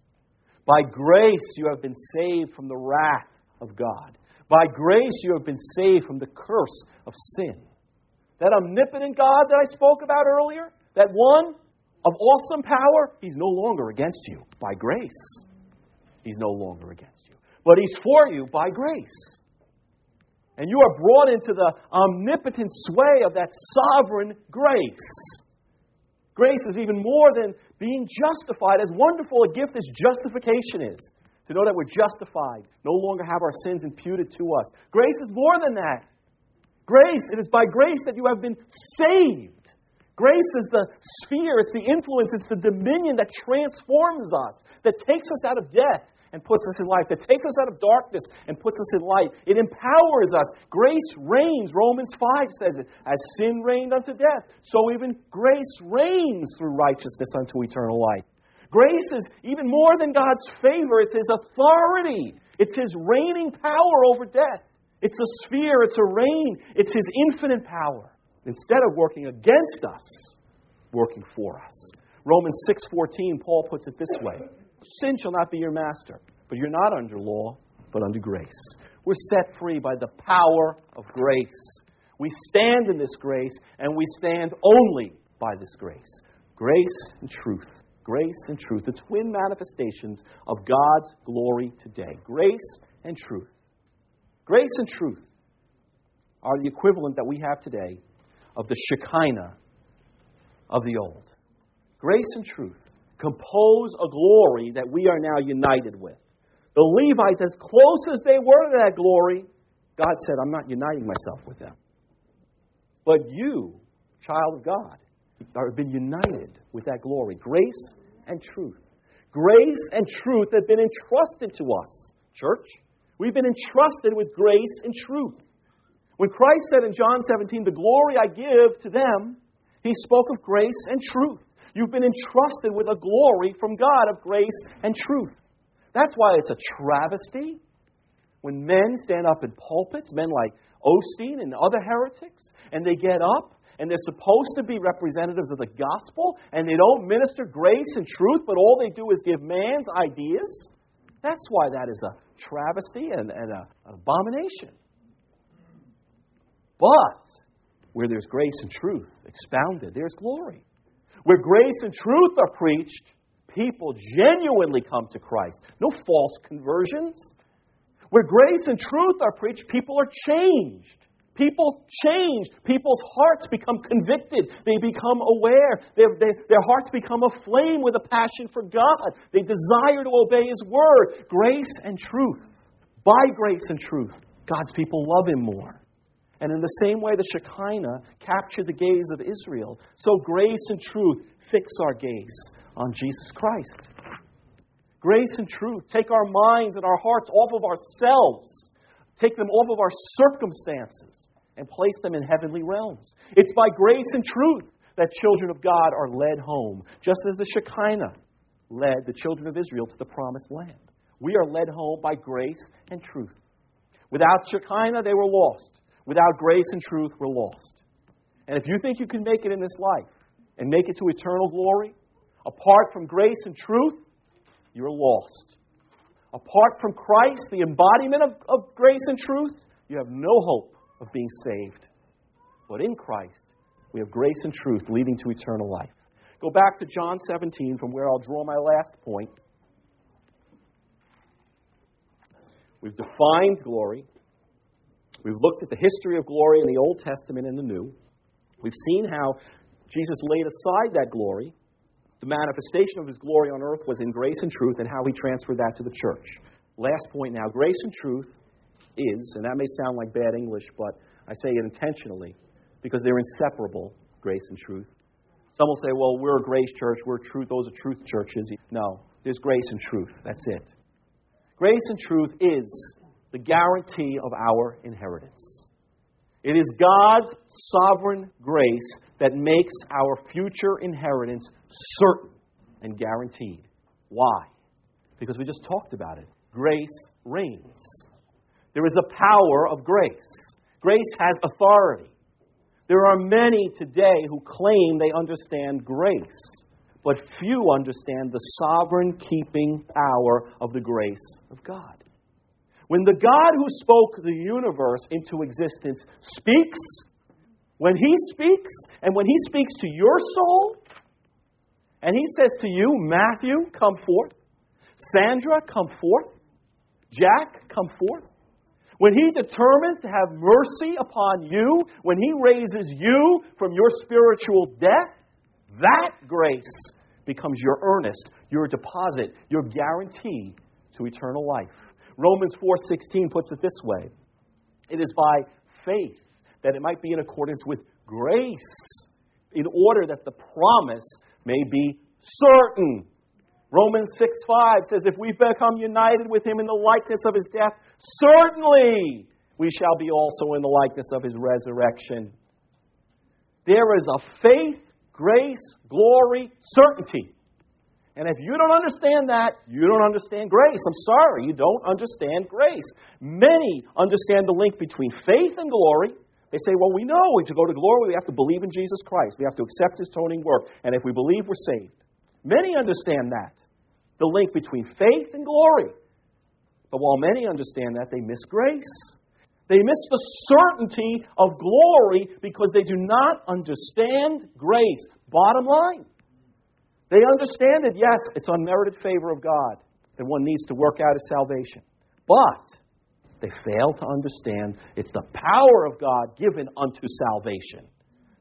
By grace you have been saved from the wrath of God. By grace you have been saved from the curse of sin. That omnipotent God that I spoke about earlier, that one of awesome power, He's no longer against you by grace. He's no longer against you. But He's for you by grace. And you are brought into the omnipotent sway of that sovereign grace. Grace is even more than being justified, as wonderful a gift as justification is. To know that we're justified, no longer have our sins imputed to us. Grace is more than that. Grace, it is by grace that you have been saved. Grace is the sphere, it's the influence, it's the dominion that transforms us, that takes us out of death and puts us in life, that takes us out of darkness and puts us in light. It empowers us. Grace reigns. Romans 5 says it. As sin reigned unto death, so even grace reigns through righteousness unto eternal life. Grace is even more than God's favor. It's His authority. It's His reigning power over death. It's a sphere. It's a reign. It's His infinite power. Instead of working against us, working for us. Romans 6:14, Paul puts it this way. Sin shall not be your master, but you're not under law, but under grace. We're set free by the power of grace. We stand in this grace, and we stand only by this grace. Grace and truth. Grace and truth. The twin manifestations of God's glory today. Grace and truth. Grace and truth are the equivalent that we have today of the Shekinah of the old. Grace and truth compose a glory that we are now united with. The Levites, as close as they were to that glory, God said, I'm not uniting myself with them. But you, child of God, have been united with that glory. Grace and truth. Grace and truth have been entrusted to us, church. We've been entrusted with grace and truth. When Christ said in John 17, the glory I give to them, He spoke of grace and truth. You've been entrusted with a glory from God of grace and truth. That's why it's a travesty when men stand up in pulpits, men like Osteen and other heretics, and they get up and they're supposed to be representatives of the gospel, and they don't minister grace and truth, but all they do is give man's ideas. That's why that is a travesty and an abomination. But where there's grace and truth expounded, there's glory. Where grace and truth are preached, people genuinely come to Christ. No false conversions. Where grace and truth are preached, people are changed. People change. People's hearts become convicted. They become aware. Their hearts become aflame with a passion for God. They desire to obey His word. Grace and truth. By grace and truth, God's people love Him more. And in the same way the Shekinah captured the gaze of Israel, so grace and truth fix our gaze on Jesus Christ. Grace and truth take our minds and our hearts off of ourselves, take them off of our circumstances, and place them in heavenly realms. It's by grace and truth that children of God are led home, just as the Shekinah led the children of Israel to the promised land. We are led home by grace and truth. Without Shekinah, they were lost. Without grace and truth, we're lost. And if you think you can make it in this life and make it to eternal glory, apart from grace and truth, you're lost. Apart from Christ, the embodiment of grace and truth, you have no hope of being saved. But in Christ, we have grace and truth leading to eternal life. Go back to John 17, from where I'll draw my last point. We've defined glory. We've looked at the history of glory in the Old Testament and the New. We've seen how Jesus laid aside that glory. The manifestation of His glory on earth was in grace and truth, and how He transferred that to the church. Last point now, grace and truth is, and that may sound like bad English, but I say it intentionally, because they're inseparable, grace and truth. Some will say, well, we're a grace church, we're truth, those are truth churches. No, there's grace and truth. That's it. Grace and truth is the guarantee of our inheritance. It is God's sovereign grace that makes our future inheritance certain and guaranteed. Why? Because we just talked about it. Grace reigns. There is a power of grace. Grace has authority. There are many today who claim they understand grace, but few understand the sovereign keeping power of the grace of God. When the God who spoke the universe into existence speaks, when He speaks, and when He speaks to your soul, and He says to you, Matthew, come forth. Sandra, come forth. Jack, come forth. When He determines to have mercy upon you, when He raises you from your spiritual death, that grace becomes your earnest, your deposit, your guarantee to eternal life. Romans 4:16 puts it this way. It is by faith that it might be in accordance with grace, in order that the promise may be certain. Romans 6:5 says, if we become united with Him in the likeness of His death, certainly we shall be also in the likeness of His resurrection. There is a faith, grace, glory, certainty. And if you don't understand that, you don't understand grace. I'm sorry, you don't understand grace. Many understand the link between faith and glory. They say, well, we know to go to glory, we have to believe in Jesus Christ. We have to accept His atoning work. And if we believe, we're saved. Many understand that, the link between faith and glory. But while many understand that, they miss grace. They miss the certainty of glory because they do not understand grace. Bottom line. They understand it, yes, it's unmerited favor of God that one needs to work out His salvation. But they fail to understand it's the power of God given unto salvation.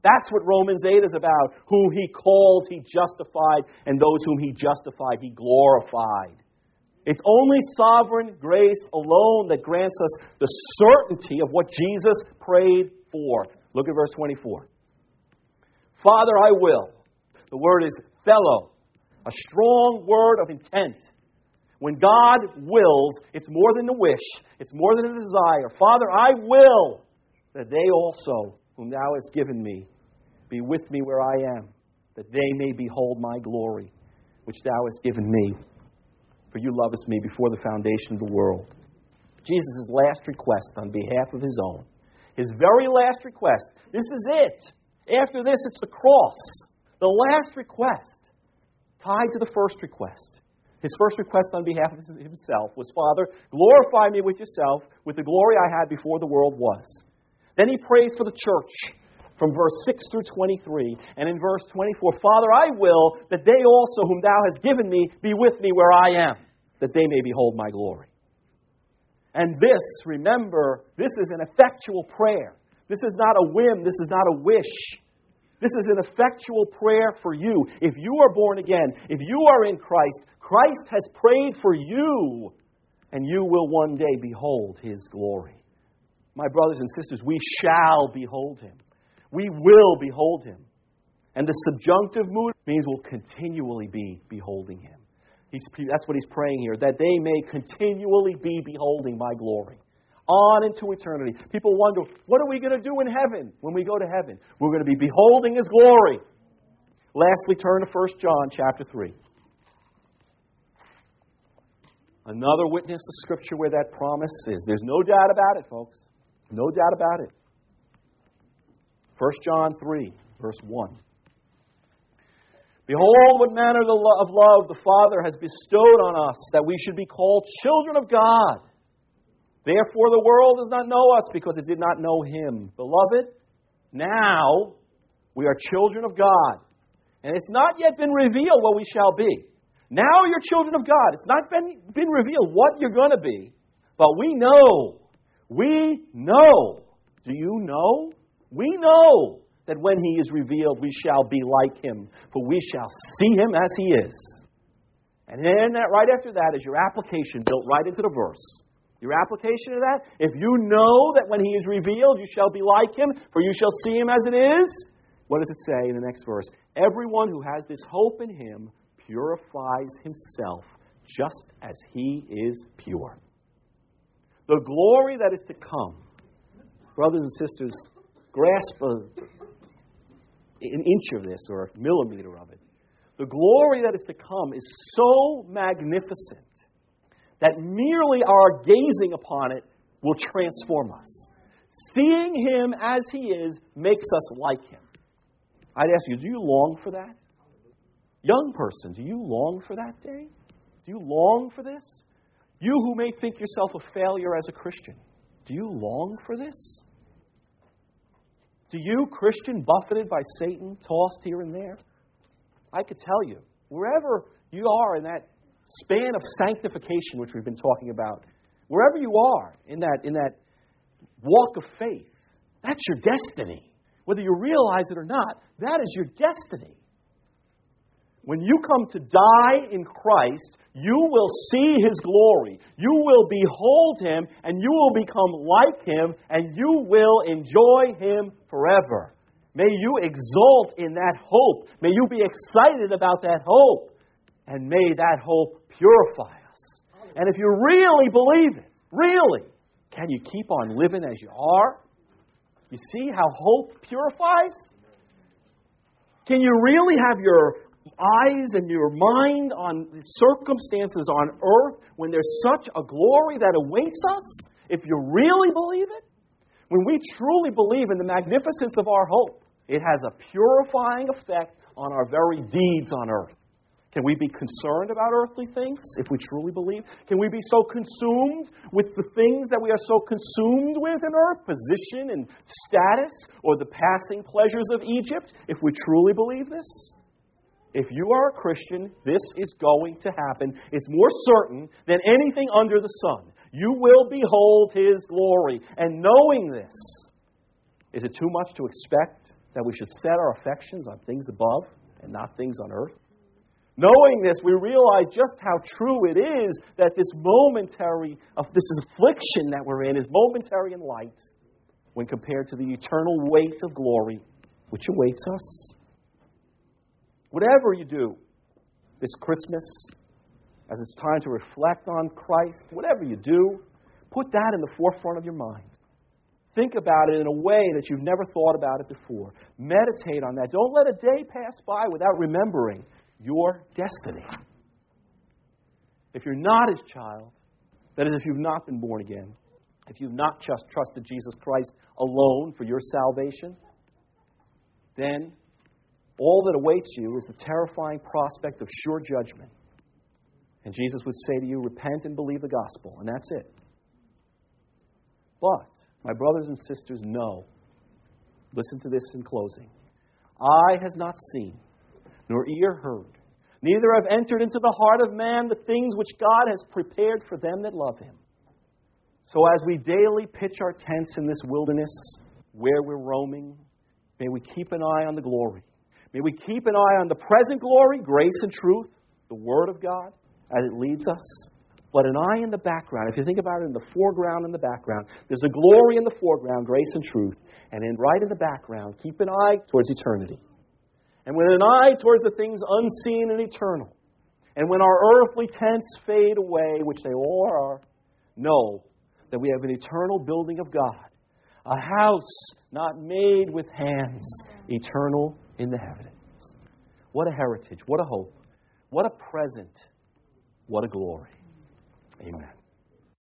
That's what Romans 8 is about. Whom He called, He justified, and those whom He justified, He glorified. It's only sovereign grace alone that grants us the certainty of what Jesus prayed for. Look at verse 24. Father, I will. The word is thelo, a strong word of intent. When God wills, it's more than a wish. It's more than a desire. Father, I will that they also, whom Thou hast given me, be with me where I am, that they may behold my glory, which Thou hast given me. For You lovest me before the foundation of the world. Jesus' last request on behalf of His own. His very last request. This is it. After this, it's the cross. The last request, tied to the first request. His first request on behalf of Himself was, Father, glorify me with Yourself, with the glory I had before the world was. Then He prays for the church from verse 6 through 23. And in verse 24, Father, I will that they also, whom Thou hast given me, be with me where I am, that they may behold my glory. And this, remember, this is an effectual prayer. This is not a whim. This is not a wish. This is an effectual prayer for you. If you are born again, if you are in Christ, Christ has prayed for you, and you will one day behold His glory. My brothers and sisters, we shall behold Him. We will behold Him. And the subjunctive mood means we'll continually be beholding Him. That's what He's praying here, that they may continually be beholding my glory. On into eternity. People wonder, what are we going to do in heaven when we go to heaven? We're going to be beholding His glory. Lastly, turn to 1 John chapter 3. Another witness of Scripture where that promise is. There's no doubt about it, folks. No doubt about it. 1 John 3, verse 1. Behold, what manner of love the Father has bestowed on us, that we should be called children of God. Therefore the world does not know us, because it did not know Him. Beloved, now we are children of God. And it's not yet been revealed what we shall be. Now you're children of God. It's not been revealed what you're going to be. But we know. We know. Do you know? We know that when He is revealed, we shall be like Him. For we shall see Him as He is. And then right after that is your application built right into the verse. Your application of that, if you know that when He is revealed, you shall be like Him, for you shall see Him as it is. What does it say in the next verse? Everyone who has this hope in Him purifies himself just as He is pure. The glory that is to come, brothers and sisters, grasp an inch of this or a millimeter of it. The glory that is to come is so magnificent that merely our gazing upon it will transform us. Seeing Him as He is makes us like Him. I'd ask you, do you long for that? Young person, do you long for that day? Do you long for this? You who may think yourself a failure as a Christian, do you long for this? Do you, Christian, buffeted by Satan, tossed here and there? I could tell you, wherever you are in that span of sanctification, which we've been talking about, wherever you are in that walk of faith, that's your destiny. Whether you realize it or not, that is your destiny. When you come to die in Christ, you will see His glory. You will behold Him, and you will become like Him, and you will enjoy Him forever. May you exult in that hope. May you be excited about that hope. And may that hope purify us. And if you really believe it, really, can you keep on living as you are? You see how hope purifies? Can you really have your eyes and your mind on the circumstances on earth when there's such a glory that awaits us? If you really believe it? When we truly believe in the magnificence of our hope, it has a purifying effect on our very deeds on earth. Can we be concerned about earthly things if we truly believe? Can we be so consumed with the things that we are so consumed with in earth, position and status, or the passing pleasures of Egypt, if we truly believe this? If you are a Christian, this is going to happen. It's more certain than anything under the sun. You will behold His glory. And knowing this, is it too much to expect that we should set our affections on things above and not things on earth. Knowing this, we realize just how true it is that this affliction that we're in is momentary and light when compared to the eternal weight of glory which awaits us. Whatever you do this Christmas, as it's time to reflect on Christ, whatever you do, put that in the forefront of your mind. Think about it in a way that you've never thought about it before. Meditate on that. Don't let a day pass by without remembering your destiny. If you're not His child, that is, if you've not been born again, if you've not just trusted Jesus Christ alone for your salvation, then all that awaits you is the terrifying prospect of sure judgment. And Jesus would say to you, repent and believe the gospel, and that's it. But, my brothers and sisters, know, listen to this in closing, eye has not seen, nor ear heard, neither have entered into the heart of man the things which God has prepared for them that love Him. So as we daily pitch our tents in this wilderness where we're roaming, may we keep an eye on the glory. May we keep an eye on the present glory, grace and truth, the Word of God, as it leads us. But an eye in the background. If you think about it, in the foreground and the background, there's a glory in the foreground, grace and truth. And then right in the background, keep an eye towards eternity. And with an eye towards the things unseen and eternal. And when our earthly tents fade away, which they all are, know that we have an eternal building of God. A house not made with hands, eternal in the heavens. What a heritage, what a hope, what a present, what a glory. Amen.